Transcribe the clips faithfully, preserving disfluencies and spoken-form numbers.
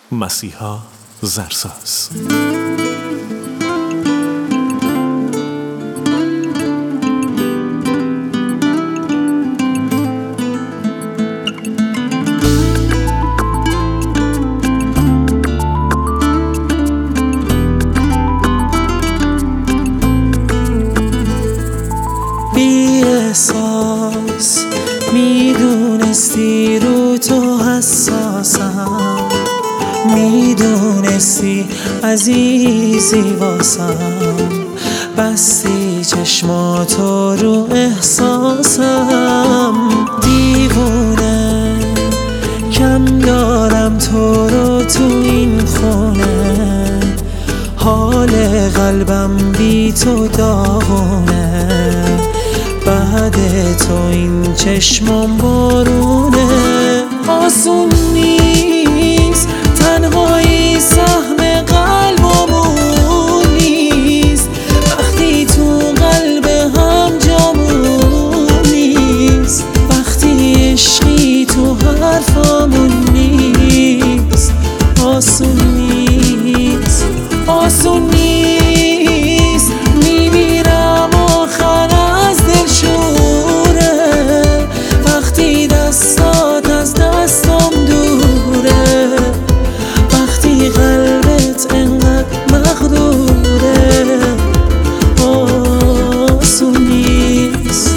مسیحا زرساز. بی احساس میدونستی رو تو حساسم، میدونستی عزیزی واسم، بستی چشماتو رو احساسم. دیوونه کم دارم تو رو تو این خونه، حال قلبم بی تو داغونه، بعد تو این چشمم بارونه. آسون نیست تنهایی سهم قلبمون نیست، وقتی تو قلب هم جامون نیست، وقتی عشقی تو حرفامون نیست. آسون نیست آسون نیست میمیرم آخر از دلشوره، وقتی دستات از دستم دوره، وقتی قلبت انقدر مغروره. آسون نیست.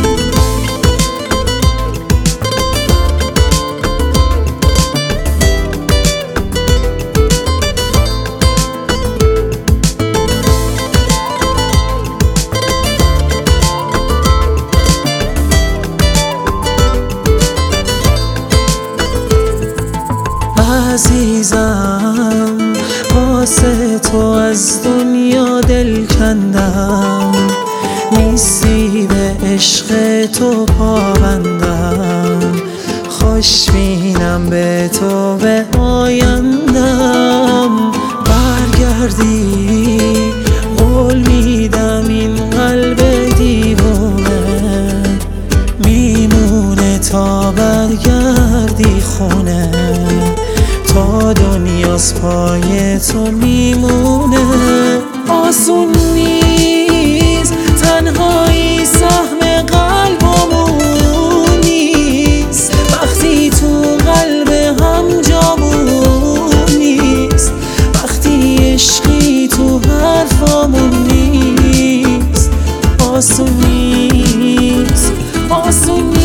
عزیزم واسه تو از دنیا دل کندم، نیستی به عشق تو پابندم، خوشبینم به تو به آیندم. برگردی قول میدم این قلب دیوونه میمونه تا برگردی خونه، تا دنیاس پای تو میمونه. آسون نیست تنهایی سهم قلبمون نیست، وقتی تو قلب هم جامون نیست، وقتی عشقی تو حرفامون نیست. آسون نیست آسون نیست